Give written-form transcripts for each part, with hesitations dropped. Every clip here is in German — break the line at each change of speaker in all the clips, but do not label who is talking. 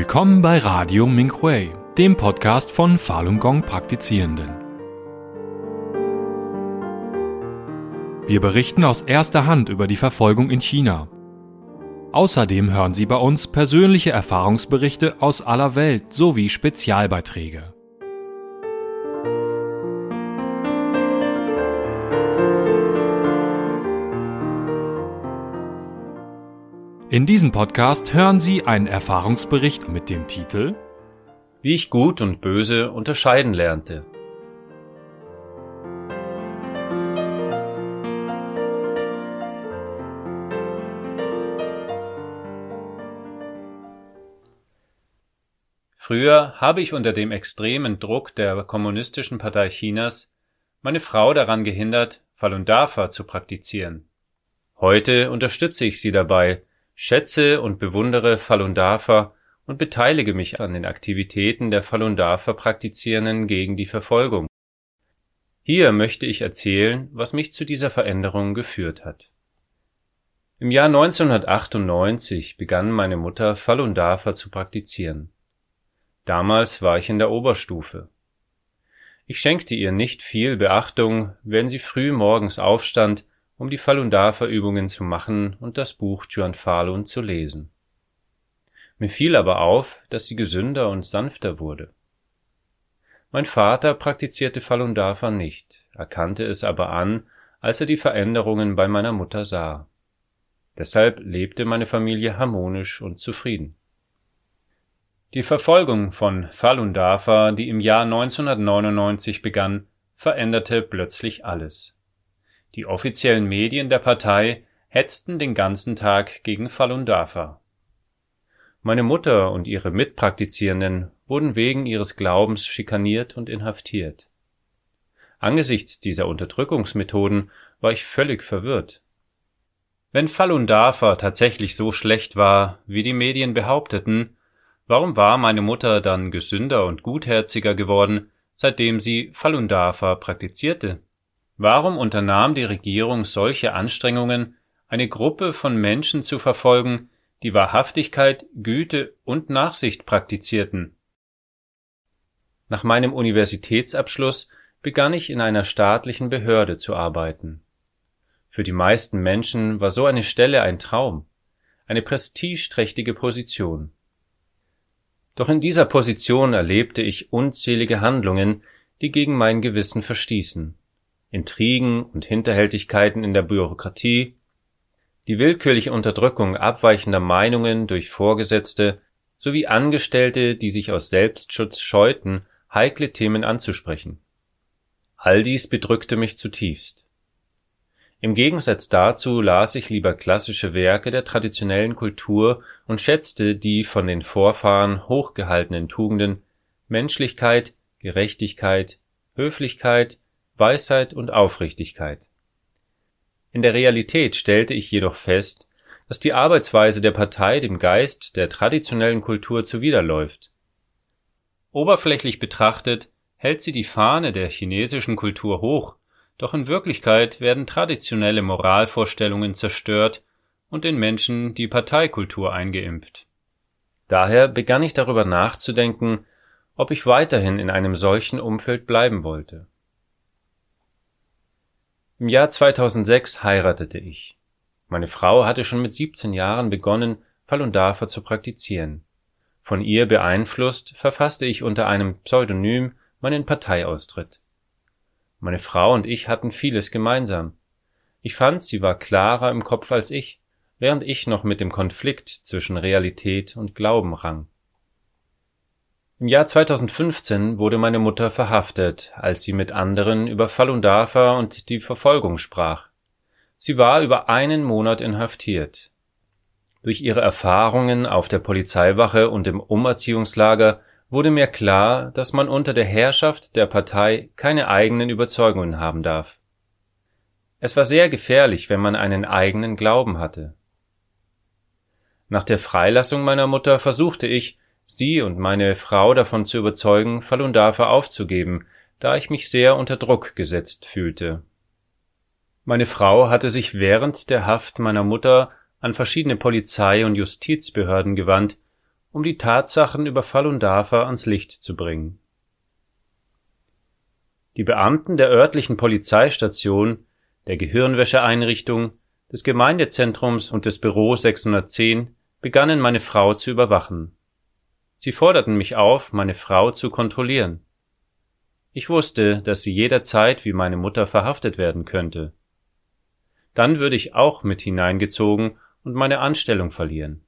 Willkommen bei Radio Minhui, dem Podcast von Falun Gong Praktizierenden. Wir berichten aus erster Hand über die Verfolgung in China. Außerdem hören Sie bei uns persönliche Erfahrungsberichte aus aller Welt sowie Spezialbeiträge. In diesem Podcast hören Sie einen Erfahrungsbericht mit dem Titel
Wie ich Gut und Böse unterscheiden lernte. Früher habe ich unter dem extremen Druck der Kommunistischen Partei Chinas meine Frau daran gehindert, Falun Dafa zu praktizieren. Heute unterstütze ich sie dabei, schätze und bewundere Falun Dafa und beteilige mich an den Aktivitäten der Falun Dafa Praktizierenden gegen die Verfolgung. Hier möchte ich erzählen, was mich zu dieser Veränderung geführt hat. Im Jahr 1998 begann meine Mutter Falun Dafa zu praktizieren. Damals war ich in der Oberstufe. Ich schenkte ihr nicht viel Beachtung, wenn sie früh morgens aufstand, um die Falun Dafa Übungen zu machen und das Buch Chuan Falun zu lesen. Mir fiel aber auf, dass sie gesünder und sanfter wurde. Mein Vater praktizierte Falun Dafa nicht, erkannte es aber an, als er die Veränderungen bei meiner Mutter sah. Deshalb lebte meine Familie harmonisch und zufrieden. Die Verfolgung von Falun Dafa, die im Jahr 1999 begann, veränderte plötzlich alles. Die offiziellen Medien der Partei hetzten den ganzen Tag gegen Falun Dafa. Meine Mutter und ihre Mitpraktizierenden wurden wegen ihres Glaubens schikaniert und inhaftiert. Angesichts dieser Unterdrückungsmethoden war ich völlig verwirrt. Wenn Falun Dafa tatsächlich so schlecht war, wie die Medien behaupteten, warum war meine Mutter dann gesünder und gutherziger geworden, seitdem sie Falun Dafa praktizierte? Warum unternahm die Regierung solche Anstrengungen, eine Gruppe von Menschen zu verfolgen, die Wahrhaftigkeit, Güte und Nachsicht praktizierten? Nach meinem Universitätsabschluss begann ich in einer staatlichen Behörde zu arbeiten. Für die meisten Menschen war so eine Stelle ein Traum, eine prestigeträchtige Position. Doch in dieser Position erlebte ich unzählige Handlungen, die gegen mein Gewissen verstießen. Intrigen und Hinterhältigkeiten in der Bürokratie, die willkürliche Unterdrückung abweichender Meinungen durch Vorgesetzte sowie Angestellte, die sich aus Selbstschutz scheuten, heikle Themen anzusprechen. All dies bedrückte mich zutiefst. Im Gegensatz dazu las ich lieber klassische Werke der traditionellen Kultur und schätzte die von den Vorfahren hochgehaltenen Tugenden Menschlichkeit, Gerechtigkeit, Höflichkeit, Weisheit und Aufrichtigkeit. In der Realität stellte ich jedoch fest, dass die Arbeitsweise der Partei dem Geist der traditionellen Kultur zuwiderläuft. Oberflächlich betrachtet hält sie die Fahne der chinesischen Kultur hoch, doch in Wirklichkeit werden traditionelle Moralvorstellungen zerstört und den Menschen die Parteikultur eingeimpft. Daher begann ich darüber nachzudenken, ob ich weiterhin in einem solchen Umfeld bleiben wollte. Im Jahr 2006 heiratete ich. Meine Frau hatte schon mit 17 Jahren begonnen, Falun Dafa zu praktizieren. Von ihr beeinflusst, verfasste ich unter einem Pseudonym meinen Parteiaustritt. Meine Frau und ich hatten vieles gemeinsam. Ich fand, sie war klarer im Kopf als ich, während ich noch mit dem Konflikt zwischen Realität und Glauben rang. Im Jahr 2015 wurde meine Mutter verhaftet, als sie mit anderen über Falun Dafa und die Verfolgung sprach. Sie war über einen Monat inhaftiert. Durch ihre Erfahrungen auf der Polizeiwache und im Umerziehungslager wurde mir klar, dass man unter der Herrschaft der Partei keine eigenen Überzeugungen haben darf. Es war sehr gefährlich, wenn man einen eigenen Glauben hatte. Nach der Freilassung meiner Mutter versuchte ich, sie und meine Frau davon zu überzeugen, Falun Dafa aufzugeben, da ich mich sehr unter Druck gesetzt fühlte. Meine Frau hatte sich während der Haft meiner Mutter an verschiedene Polizei- und Justizbehörden gewandt um die Tatsachen über Falun Dafa ans Licht zu bringen. Die Beamten der örtlichen Polizeistation, der Gehirnwäscheeinrichtung, des Gemeindezentrums und des Büros 610 begannen meine Frau zu überwachen. Sie forderten mich auf, meine Frau zu kontrollieren. Ich wusste, dass sie jederzeit wie meine Mutter verhaftet werden könnte. Dann würde ich auch mit hineingezogen und meine Anstellung verlieren.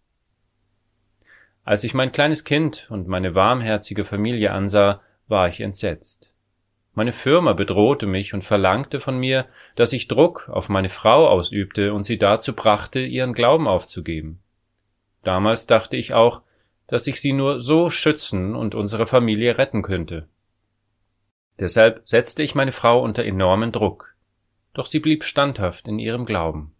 Als ich mein kleines Kind und meine warmherzige Familie ansah, war ich entsetzt. Meine Firma bedrohte mich und verlangte von mir, dass ich Druck auf meine Frau ausübte und sie dazu brachte, ihren Glauben aufzugeben. Damals dachte ich auch, dass ich sie nur so schützen und unsere Familie retten könnte. Deshalb setzte ich meine Frau unter enormen Druck, doch sie blieb standhaft in ihrem Glauben.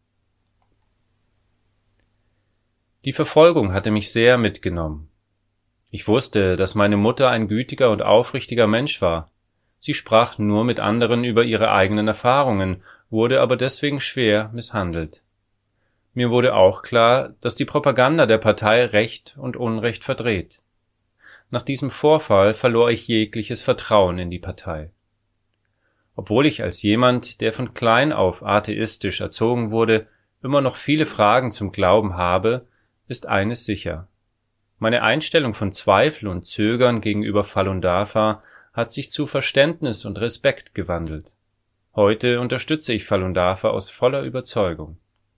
Die Verfolgung hatte mich sehr mitgenommen. Ich wusste, dass meine Mutter ein gütiger und aufrichtiger Mensch war. Sie sprach nur mit anderen über ihre eigenen Erfahrungen, wurde aber deswegen schwer misshandelt. Mir wurde auch klar, dass die Propaganda der Partei Recht und Unrecht verdreht. Nach diesem Vorfall verlor ich jegliches Vertrauen in die Partei. Obwohl ich als jemand, der von klein auf atheistisch erzogen wurde, immer noch viele Fragen zum Glauben habe, ist eines sicher: Meine Einstellung von Zweifel und Zögern gegenüber Falun Dafa hat sich zu Verständnis und Respekt gewandelt. Heute unterstütze ich Falun Dafa aus voller Überzeugung.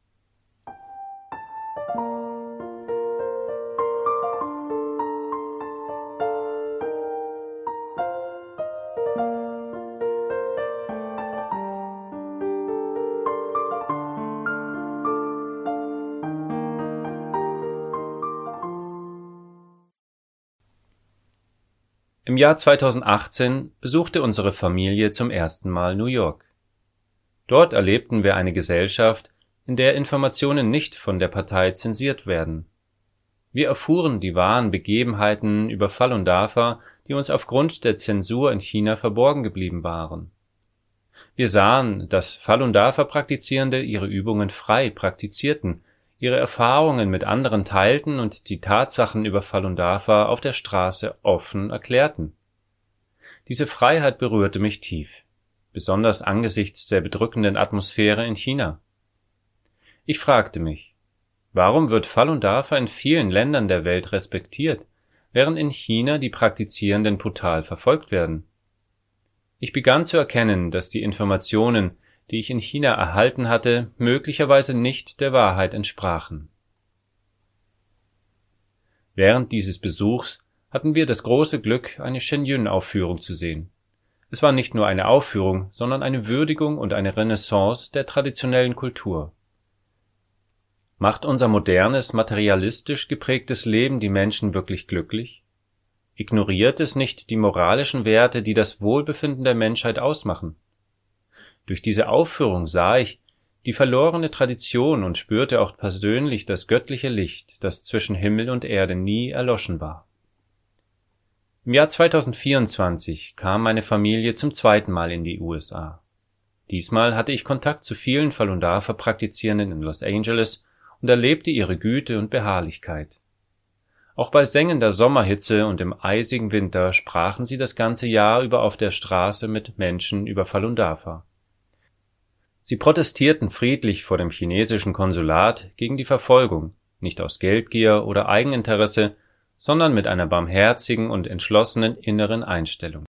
Im Jahr 2018 besuchte unsere Familie zum ersten Mal New York. Dort erlebten wir eine Gesellschaft, in der Informationen nicht von der Partei zensiert werden. Wir erfuhren die wahren Begebenheiten über Falun Dafa, die uns aufgrund der Zensur in China verborgen geblieben waren. Wir sahen, dass Falun Dafa-Praktizierende ihre Übungen frei praktizierten, ihre Erfahrungen mit anderen teilten und die Tatsachen über Falun Dafa auf der Straße offen erklärten. Diese Freiheit berührte mich tief, besonders angesichts der bedrückenden Atmosphäre in China. Ich fragte mich, warum wird Falun Dafa in vielen Ländern der Welt respektiert, während in China die Praktizierenden brutal verfolgt werden? Ich begann zu erkennen, dass die Informationen, die ich in China erhalten hatte, möglicherweise nicht der Wahrheit entsprachen. Während dieses Besuchs hatten wir das große Glück, eine Shenyun-Aufführung zu sehen. Es war nicht nur eine Aufführung, sondern eine Würdigung und eine Renaissance der traditionellen Kultur. Macht unser modernes, materialistisch geprägtes Leben die Menschen wirklich glücklich? Ignoriert es nicht die moralischen Werte, die das Wohlbefinden der Menschheit ausmachen? Durch diese Aufführung sah ich die verlorene Tradition und spürte auch persönlich das göttliche Licht, das zwischen Himmel und Erde nie erloschen war. Im Jahr 2024 kam meine Familie zum zweiten Mal in die USA. Diesmal hatte ich Kontakt zu vielen Falun Dafa-Praktizierenden in Los Angeles und erlebte ihre Güte und Beharrlichkeit. Auch bei sengender Sommerhitze und im eisigen Winter sprachen sie das ganze Jahr über auf der Straße mit Menschen über Falun Dafa. Sie protestierten friedlich vor dem chinesischen Konsulat gegen die Verfolgung, nicht aus Geldgier oder Eigeninteresse, sondern mit einer barmherzigen und entschlossenen inneren Einstellung.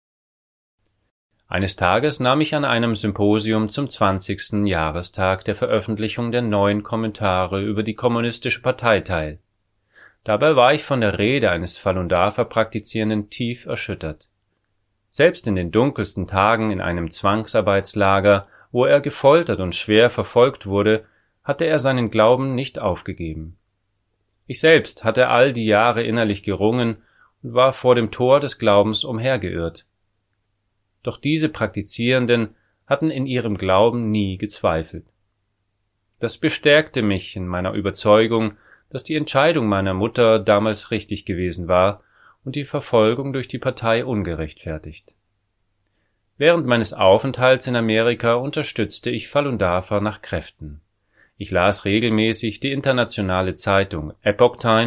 Eines Tages nahm ich an einem Symposium zum 20. Jahrestag der Veröffentlichung der neuen Kommentare über die Kommunistische Partei teil. Dabei war ich von der Rede eines Falun Dafa-Praktizierenden tief erschüttert. Selbst in den dunkelsten Tagen in einem Zwangsarbeitslager, wo er gefoltert und schwer verfolgt wurde, hatte er seinen Glauben nicht aufgegeben. Ich selbst hatte all die Jahre innerlich gerungen und war vor dem Tor des Glaubens umhergeirrt. Doch diese Praktizierenden hatten in ihrem Glauben nie gezweifelt. Das bestärkte mich in meiner Überzeugung, dass die Entscheidung meiner Mutter damals richtig gewesen war und die Verfolgung durch die Partei ungerechtfertigt. Während meines Aufenthalts in Amerika unterstützte ich Falun Dafa nach Kräften. Ich las regelmäßig die internationale Zeitung Epoch Times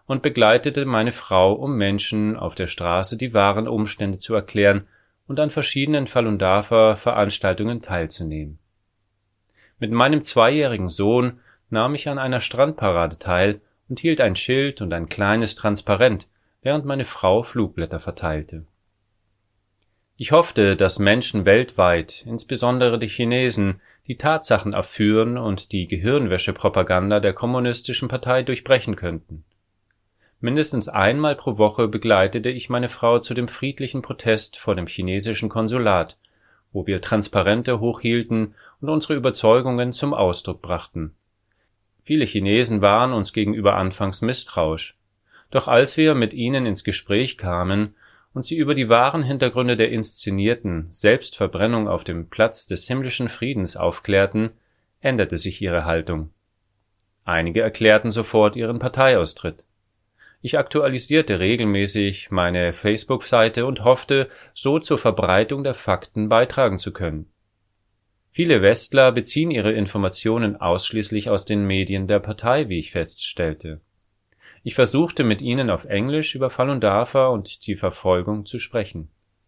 und begleitete meine Frau, um Menschen auf der Straße die wahren Umstände zu erklären und an verschiedenen Falun Dafa-Veranstaltungen teilzunehmen. Mit meinem 2-jährigen Sohn nahm ich an einer Strandparade teil und hielt ein Schild und ein kleines Transparent, während meine Frau Flugblätter verteilte. Ich hoffte, dass Menschen weltweit, insbesondere die Chinesen, die Tatsachen erführen und die Gehirnwäsche-Propaganda der Kommunistischen Partei durchbrechen könnten. Mindestens einmal pro Woche begleitete ich meine Frau zu dem friedlichen Protest vor dem chinesischen Konsulat, wo wir Transparente hochhielten und unsere Überzeugungen zum Ausdruck brachten. Viele Chinesen waren uns gegenüber anfangs misstrauisch. Doch als wir mit ihnen ins Gespräch kamen und sie über die wahren Hintergründe der inszenierten Selbstverbrennung auf dem Platz des himmlischen Friedens aufklärten, änderte sich ihre Haltung. Einige erklärten sofort ihren Parteiaustritt. Ich aktualisierte regelmäßig meine Facebook-Seite und hoffte, so zur Verbreitung der Fakten beitragen zu können. Viele Westler beziehen ihre Informationen ausschließlich aus den Medien der Partei, wie ich feststellte. Ich versuchte mit ihnen auf Englisch über Falun Dafa und die Verfolgung zu sprechen.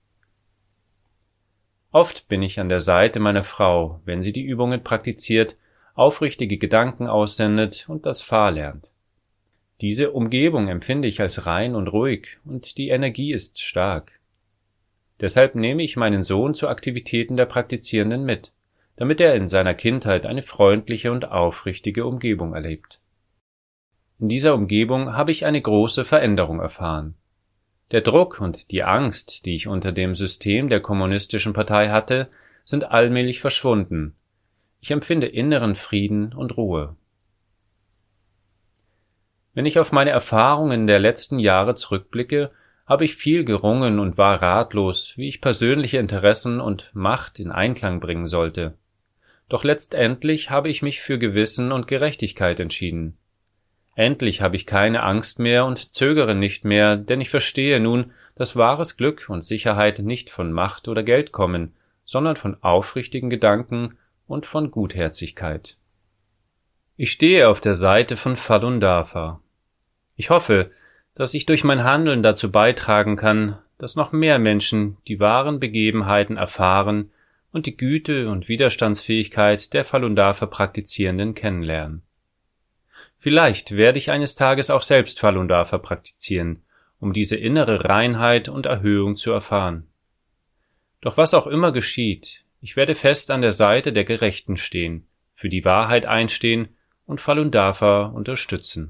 Oft bin ich an der Seite meiner Frau, wenn sie die Übungen praktiziert, aufrichtige Gedanken aussendet und das Fa lernt. Diese Umgebung empfinde ich als rein und ruhig und die Energie ist stark. Deshalb nehme ich meinen Sohn zu Aktivitäten der Praktizierenden mit, damit er in seiner Kindheit eine freundliche und aufrichtige Umgebung erlebt. In dieser Umgebung habe ich eine große Veränderung erfahren. Der Druck und die Angst, die ich unter dem System der Kommunistischen Partei hatte, sind allmählich verschwunden. Ich empfinde inneren Frieden und Ruhe. Wenn ich auf meine Erfahrungen der letzten Jahre zurückblicke, habe ich viel gerungen und war ratlos, wie ich persönliche Interessen und Macht in Einklang bringen sollte. Doch letztendlich habe ich mich für Gewissen und Gerechtigkeit entschieden. Endlich habe ich keine Angst mehr und zögere nicht mehr, denn ich verstehe nun, dass wahres Glück und Sicherheit nicht von Macht oder Geld kommen, sondern von aufrichtigen Gedanken und von Gutherzigkeit. Ich stehe auf der Seite von Falun Dafa. Ich hoffe, dass ich durch mein Handeln dazu beitragen kann, dass noch mehr Menschen die wahren Begebenheiten erfahren und die Güte und Widerstandsfähigkeit der Falun Dafa Praktizierenden kennenlernen. Vielleicht werde ich eines Tages auch selbst Falun Dafa praktizieren, um diese innere Reinheit und Erhöhung zu erfahren. Doch was auch immer geschieht, ich werde fest an der Seite der Gerechten stehen, für die Wahrheit einstehen und Falun Dafa unterstützen.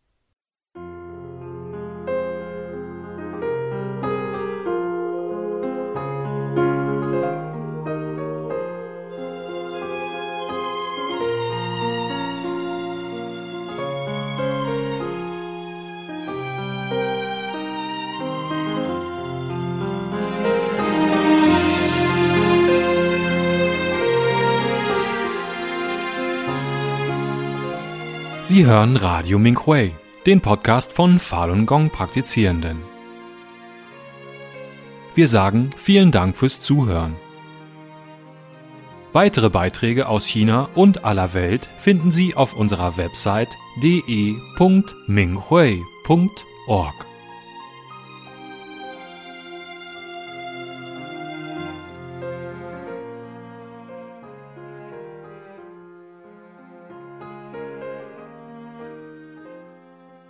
Sie hören Radio Minghui, den Podcast von Falun Gong Praktizierenden. Wir sagen vielen Dank fürs Zuhören. Weitere Beiträge aus China und aller Welt finden Sie auf unserer Website de.minghui.org.